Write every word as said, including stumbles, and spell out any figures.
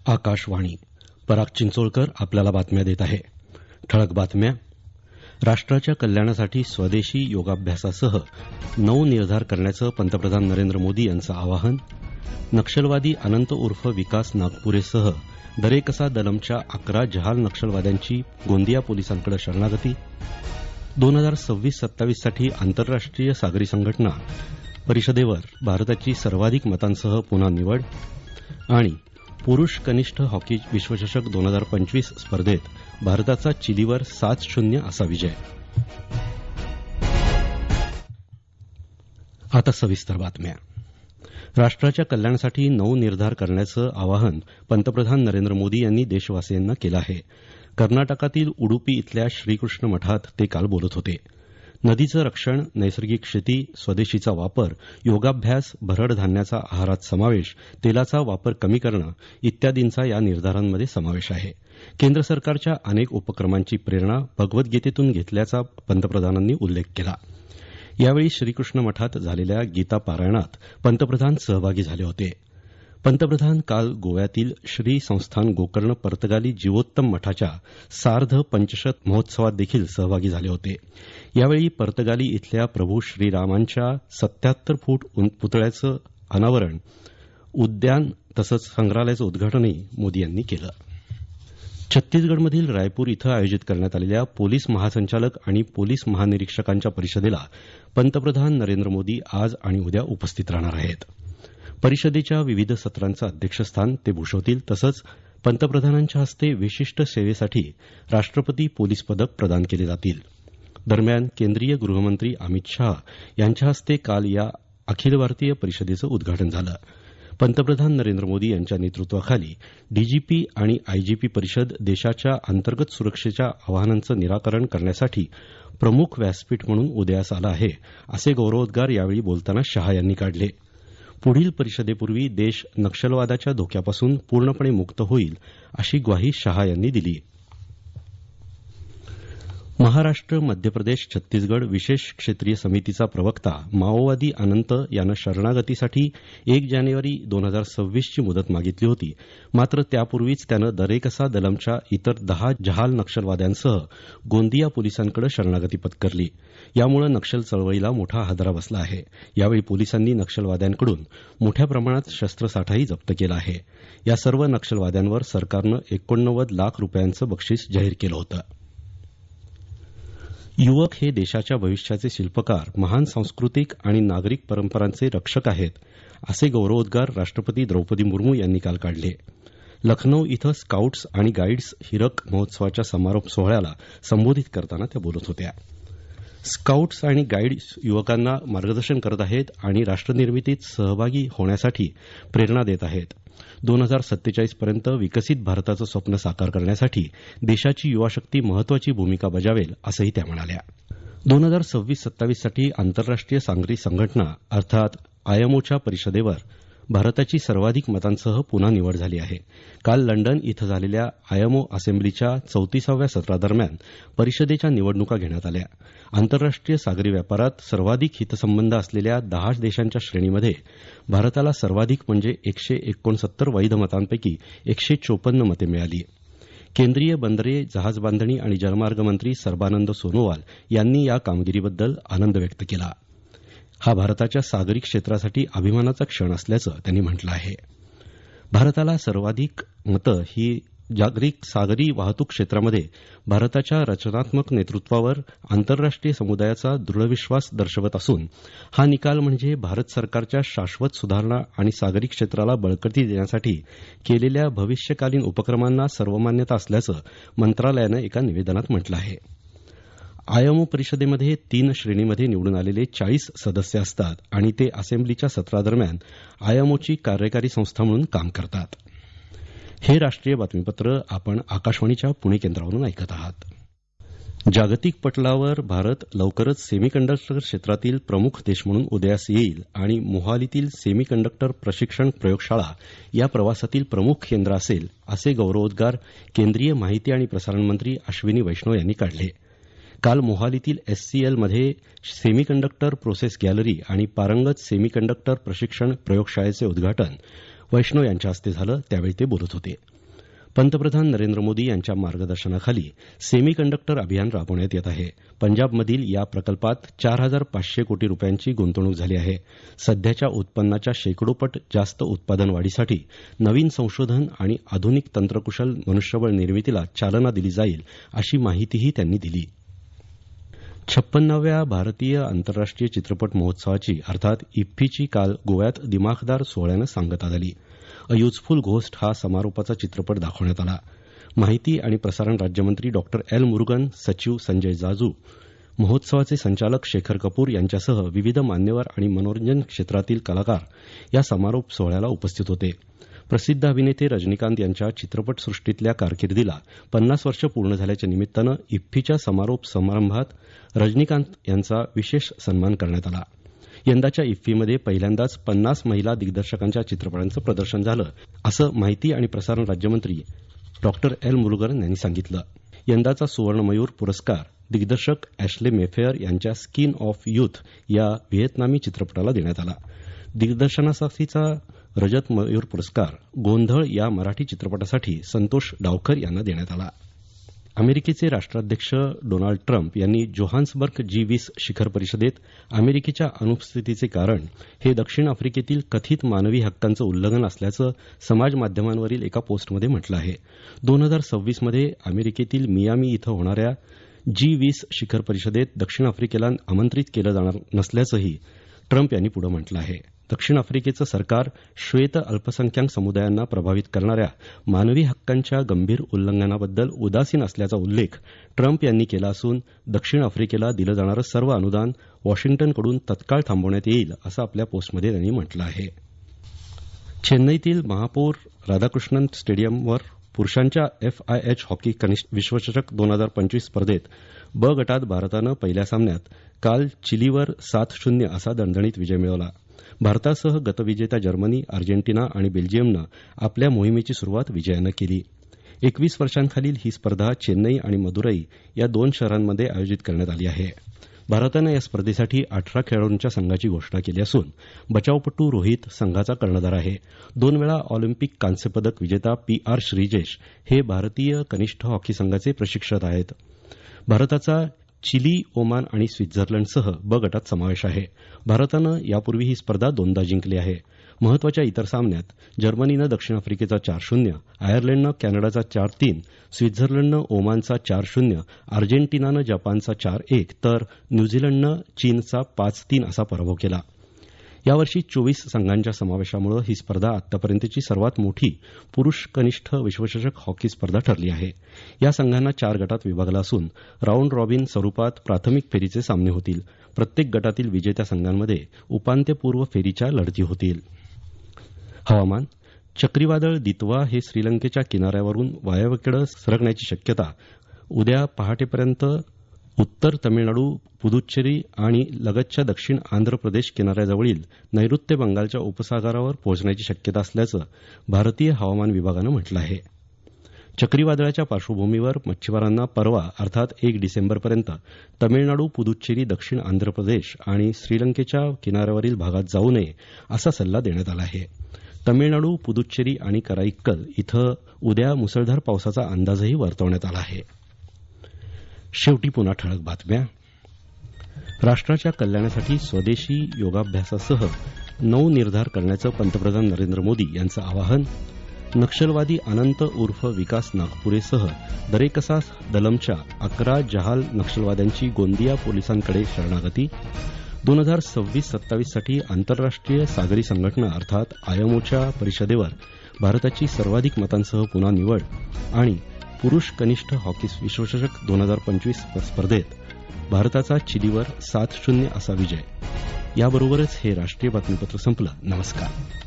आकाशवाणी. पराग चिंचोळकर आपल्याला बातम्या देत आहे. ठळक बातम्या. राष्ट्राच्या कल्याणासाठी स्वदेशी योगाभ्यासासह नऊ निर्धार करण्याचं पंतप्रधान नरेंद्र मोदी यांचं आवाहन. नक्षलवादी अनंत उर्फ विकास नागपुरेसह दरेकसा दलमच्या अकरा जहाल नक्षलवाद्यांची गोंदिया पोलिसांकडे शरणागती. दोन हजार सव्वीस सत्तावीससाठी आंतरराष्ट्रीय सागरी संघटना परिषदेवर भारताची सर्वाधिक मतांसह पुन्हा निवड. आणि पुरुष कनिष्ठ हॉकी विश्वचषक दोन हजार पंचवीस स्पर्धेत भारताचा चिलीवर सात शून्य असा विजय. आता सविस्तर बातम्या. राष्ट्राच्या कल्याणासाठी नऊ निर्धार करण्याचं आवाहन पंतप्रधान नरेंद्र मोदी यांनी देशवासियांना केलं आहे. कर्नाटकातील उडुपी इथल्या श्रीकृष्ण मठात ते काल बोलत होते. नदीचं रक्षण, नैसर्गिक शेती, स्वदेशीचा वापर, योगाभ्यास, भरड धान्याचा आहारात समावेश, तेलाचा वापर कमी करणं इत्यादींचा या निर्धारांमध्ये समावेश आहे. केंद्र सरकारच्या अनेक उपक्रमांची प्रेरणा भगवद्गीतेतून घेतल्याचा पंतप्रधानांनी उल्लेख केला. यावेळी श्रीकृष्ण मठात झालेल्या गीता पारायणात पंतप्रधान सहभागी झाले होते. पंतप्रधान काल गोव्यातील श्री संस्थान गोकर्ण पर्तगाली जीवोत्तम मठाच्या सार्ध पंचशत महोत्सवात देखील सहभागी झाले होते. यावेळी पर्तगाली इथल्या प्रभू श्रीरामांच्या सत्याहत्तर फूट पुतळ्याचं अनावरण, उद्यान तसंच संग्रहालयाचं उद्घाटनही मोदी यांनी केलं. छत्तीसगडमधील रायपूर इथं आयोजित करण्यात आलेल्या पोलीस महासंचालक आणि पोलीस महानिरीक्षकांच्या परिषदेला पंतप्रधान नरेंद्र मोदी आज आणि उद्या उपस्थित राहणार आहेत. परिषदेच्या विविध सत्रांचं अध्यक्षस्थान ते भूषवतील. तसंच पंतप्रधानांच्या हस्ते विशिष्ट सेवेसाठी राष्ट्रपती पोलीस पदक प्रदान केले जातील. दरम्यान केंद्रीय गृहमंत्री अमित शाह यांच्या हस्ते काल या अखिल भारतीय परिषदेचं उद्घाटन झालं. पंतप्रधान नरेंद्र मोदी यांच्या नेतृत्वाखाली डीजीपी आणि आयजीपी परिषद देशाच्या अंतर्गत सुरक्षेच्या आव्हानांचं निराकरण करण्यासाठी प्रमुख व्यासपीठ म्हणून उदयास आलं आहे, असे गौरवोद्गार यावेळी बोलताना शाह यांनी काढले. पुढील परिषदेपूर्वी देश नक्षलवादाच्या धोक्यापासून पूर्णपणे मुक्त होईल, अशी ग्वाही शाह यांनी दिली. महाराष्ट्र, मध्य प्रदेश, छत्तीसगड विशेष क्षेत्रीय समितीचा प्रवक्ता माओवादी अनंत यानं शरणागतीसाठी एक जानेवारी दोन हजार सव्वीसची मुदत मागितली होती. मात्र त्यापूर्वीच त्यानं दरेकसा दलमच्या इतर दहा जहाल नक्षलवाद्यांसह गोंदिया पोलिसांकडे शरणागती पत्करली. यामुळे नक्षल चळवळीला मोठा हादरा बसला आहे. यावेळी पोलिसांनी नक्षलवाद्यांकडून मोठ्या प्रमाणात शस्त्रसाठाही जप्त केला आहे. या सर्व नक्षलवाद्यांवर सरकारनं एकोणनव्वद लाख रुपयांचं बक्षीस जाहीर केलं होतं. युवक हे देशाच्या भविष्याचे शिल्पकार, महान सांस्कृतिक आणि नागरिक परंपरांचे रक्षक आहेत, असे गौरवोद्गार राष्ट्रपती द्रौपदी मुर्मू यांनी काल काढले. लखनौ इथं स्काउट्स आणि गाईड्स हिरक महोत्सवाच्या समारोप सोहळ्याला संबोधित करताना त्या बोलत होत्या. स्काउट्स आणि गाईड्स युवकांना मार्गदर्शन करत आहेत आणि राष्ट्रनिर्मितीत सहभागी होण्यासाठी प्रेरणा देत आहेत. दोन हजार सत्तेचाळीस पर्यंत विकसित भारताचं स्वप्न साकार करण्यासाठी देशाची युवाशक्ती महत्वाची भूमिका बजावेल, असंही त्या म्हणाल्या. दोन हजार सव्वीस सत्तावीससाठी आंतरराष्ट्रीय सागरी संघटना अर्थात आयएमओच्या परिषदेवर भारताची सर्वाधिक मतांसह पुन्हा निवड झाली आहे. काल लंडन इथं झालेल्या आयएमओ असेंब्लीच्या चौतीसाव्या सत्रादरम्यान परिषदेच्या निवडणुका घेण्यात आल्या. आंतरराष्ट्रीय सागरी व्यापारात सर्वाधिक हितसंबंध असलेल्या दहा देशांच्या श्रेणीमध्ये भारताला सर्वाधिक म्हणजे एकशे एकोणसत्तर वैध मतांपैकी एकशे चोपन्न मते मिळाली. केंद्रीय बंदरे, जहाजबांधणी आणि जलमार्ग मंत्री सर्बानंद सोनोवाल यांनी या कामगिरीबद्दल आनंद व्यक्त केला. हा भारताच्या सागरी क्षेत्रासाठी अभिमानाचा क्षण असल्याचं त्यांनी म्हटलं आहे. भारताला सर्वाधिक मतं ही जागतिक सागरी वाहतूक क्षेत्रामध्ये भारताच्या रचनात्मक नेतृत्वावर आंतरराष्ट्रीय समुदायाचा दृढ विश्वास दर्शवत असून हा निकाल म्हणजे भारत सरकारच्या शाश्वत सुधारणा आणि सागरी क्षेत्राला बळकटी देण्यासाठी केलेल्या भविष्यकालीन उपक्रमांना सर्वमान्यता असल्याचं मंत्रालयानं एका निवेदनात म्हटलं आहे. आयएमओ परिषदेमध्ये तीन श्रेणीमध्ये निवडून आलेले चाळीस सदस्य असतात आणि ते असेंब्लीच्या सत्रादरम्यान आयएमओची कार्यकारी संस्था म्हणून काम करतात. हे राष्ट्रीय बातमीपत्र आपण आकाशवाणीच्या पुणे केंद्रावरून ऐकत आहात. जागतिक पटलावर भारत लवकरच सेमीकंडक्टर क्षेत्रातील प्रमुख देश म्हणून उदयास येईल आणि मोहालीतील सेमीकंडक्टर प्रशिक्षण प्रयोगशाळा या प्रवासातील प्रमुख केंद्र असेल, असे गौरवोद्गार केंद्रीय माहिती आणि प्रसारण मंत्री अश्विनी वैष्णव यांनी काढले. काल मोहालीतील एससीएलमध्ये सेमीकंडक्टर प्रोसेस गॅलरी आणि पारंगत सेमीकंडक्टर प्रशिक्षण प्रयोगशाळेचे उद्घाटन वैष्णव यांच्या हस्ते झालं. त्यावेळी ते बोलत होते. पंतप्रधान नरेंद्र मोदी यांच्या मार्गदर्शनाखाली सेमीकंडक्टर अभियान राबवण्यात येत आहे. पंजाबमधील या प्रकल्पात चार हजार पाचशे कोटी रुपयांची गुंतवणूक झाली आहे. सध्याच्या उत्पन्नाच्या शेकडोपट जास्त उत्पादन वाढीसाठी नवीन संशोधन आणि आधुनिक तंत्रकुशल मनुष्यबळ निर्मितीला चालना दिली जाईल, अशी माहितीही त्यांनी दिली. छप्पन्नाव्या भारतीय आंतरराष्ट्रीय चित्रपट महोत्सवाची अर्थात इफ्फीची काल गोव्यात दिमाखदार सोहळ्यानं सांगता झाली. अ युजफुल घोस्ट हा समारोपाचा चित्रपट दाखवण्यात आला. माहिती आणि प्रसारण राज्यमंत्री डॉक्टर एल मुरुगन, सचिव संजय जाजू, महोत्सवाचे संचालक शेखर कपूर यांच्यासह विविध मान्यवर आणि मनोरंजन क्षेत्रातील कलाकार या समारोप सोहळ्याला उपस्थित होते. प्रसिद्ध अभिनेते रजनीकांत यांच्या चित्रपटसृष्टीतल्या कारकिर्दीला पन्नास वर्ष पूर्ण झाल्याच्या निमित्तानं इफ्फीच्या समारोप समारंभात रजनीकांत यांचा विशेष सन्मान करण्यात आला. यंदाच्या इफ्फीमध्ये पहिल्यांदाच पन्नास महिला दिग्दर्शकांच्या चित्रपटांचं प्रदर्शन झालं, असं माहिती आणि प्रसारण राज्यमंत्री डॉक्टर एल मुरुगन यांनी सांगितलं. यंदाचा सुवर्णमयूर पुरस्कार दिग्दर्शक ॲश्ले मेफेअर यांच्या स्किन ऑफ यूथ या व्हिएतनामी चित्रपटाला देण्यात आला. दिग्दर्शनासाठीचा रजत मयूर पुरस्कार गोंधळ या मराठी चित्रपटासाठी संतोष डावकर यांना देण्यात आला. अमेरिकेचे राष्ट्राध्यक्ष डोनाल्ड ट्रम्प यांनी जोहान्सबर्ग जी वीस शिखर परिषदेत अमेरिकेच्या अनुपस्थितीचे कारण हे दक्षिण आफ्रिकेतील कथित मानवी हक्कांचं उल्लंघन असल्याचं समाज माध्यमांवरील एका पोस्टमध्ये म्हटलं आहे. दोन हजार सव्वीसमध्ये अमेरिकेतील मियामी इथं होणाऱ्या जी वीस शिखर परिषदेत दक्षिण आफ्रिकेला आमंत्रित केलं जाणार नसल्याचंही ट्रम्प यांनी पुढं म्हटलं आहे. दक्षिण आफ्रिकेचं सरकार श्वेत अल्पसंख्याक समुदायांना प्रभावित करणाऱ्या मानवी हक्कांच्या गंभीर उल्लंघनाबद्दल उदासीन असल्याचा उल्लेख ट्रम्प यांनी केला असून दक्षिण आफ्रिकेला दिलं जाणारं सर्व अनुदान वॉशिंग्टनकडून तत्काळ थांबवण्यात येईल, असं आपल्या पोस्टमध्ये त्यांनी म्हटलं आहे. चेन्नईतील महापौर राधाकृष्णन स्टेडियमवर पुरुषांच्या एफआयएच हॉकी कनिष्ठ विश्वचषक दोन हजार पंचवीस स्पर्धेत ब गटात भारतानं पहिल्या सामन्यात काल चिलीवर सात शून्य असा दणदणीत विजय मिळवला. भारतासह गतविजेत्या जर्मनी, अर्जेंटिना आणि बेल्जियमनं आपल्या मोहिमेची सुरुवात विजयानं केली. एकवीस वर्षांखालील ही स्पर्धा चेन्नई आणि मदुरई या दोन शहरांमध्ये आयोजित करण्यात आली आहे. भारतानं या स्पर्धेसाठी अठरा खेळाडूंच्या संघाची घोषणा केली असून बचावपटू रोहित संघाचा कर्णधार आहे. दोन वेळा ऑलिम्पिक कांस्यपदक विजेता पी आर श्रीजेश हे भारतीय कनिष्ठ हॉकी संघाचे प्रशिक्षक आहेत. भारताचा चिली, ओमान आणि स्वित्झर्लंडसह ब गटात समावेश आहे. भारतानं यापूर्वी ही स्पर्धा दोनदा जिंकली आहे. महत्वाच्या इतर सामन्यात जर्मनीनं दक्षिण आफ्रिकेचा चार शून्य, आयर्लंडनं कॅनडाचा चार तीन, स्वित्झर्लंडनं ओमानचा चार शून्य, अर्जेंटिनानं जपानचा चार एक तर न्यूझीलंडनं चीनचा पाच तीन असा पराभव केला. यावर्षी चोवीस संघांच्या समावेशामुळे ही स्पर्धा आतापर्यंतची सर्वात मोठी पुरुष कनिष्ठ विश्वचषक हॉकी स्पर्धा ठरली आहे. या संघांना चार गटात विभागलं असून राऊंड रॉबिन स्वरूपात प्राथमिक फेरीचे सामने होतील. प्रत्येक गटातील विजेत्या संघांमध्ये उपांत्यपूर्व फेरीच्या लढती होतील. हवामान. चक्रीवादळ दितवा हे श्रीलंकेच्या किनाऱ्यावरून वायव्येकडे सरकण्याची शक्यता उद्या पहाटेपर्यंत उत्तर तमिळनाडू, पुदुच्चेरी आणि लगतच्या दक्षिण आंध्र प्रदेश किनाऱ्याजवळील नैऋत्य बंगालच्या उपसागरावर पोहोचण्याची शक्यता असल्याचं भारतीय हवामान विभागानं म्हटलं आहे. चक्रीवादळाच्या पार्श्वभूमीवर मच्छीमारांना परवा अर्थात एक डिसेंबरपर्यंत तमिळनाडू, पुदुच्चेरी, दक्षिण आंध्र प्रदेश आणि श्रीलंकेच्या किनाऱ्यावरील भागात जाऊ नये असा सल्ला देण्यात आला आहे. तमिळनाडू, पुदुच्चेरी आणि कराईक्कल इथं उद्या मुसळधार पावसाचा अंदाजही वर्तवण्यात आला आहे. शेवटी पुन्हा ठळक बातम्या. राष्ट्राच्या कल्याणासाठी स्वदेशी योगाभ्यासासह नऊ निर्धार करण्याचं पंतप्रधान नरेंद्र मोदी यांचं आवाहन. नक्षलवादी अनंत उर्फ विकास नागपुरेसह दरेकसा दलमच्या अकरा जहाल नक्षलवाद्यांची गोंदिया पोलिसांकडे शरणागती. दोन हजार सव्वीस सत्तावीससाठी आंतरराष्ट्रीय सागरी संघटना अर्थात आयएमओच्या परिषदेवर भारताची सर्वाधिक मतांसह पुन्हा निवड. आणि पुरुष कनिष्ठ हॉकी विश्वचषक दोन हजार पंचवीस स्पर्धेत भारताचा चिलीवर सात शून्य असा विजय. याबरोबरच हे राष्ट्रीय बातमीपत्र संपलं. नमस्कार.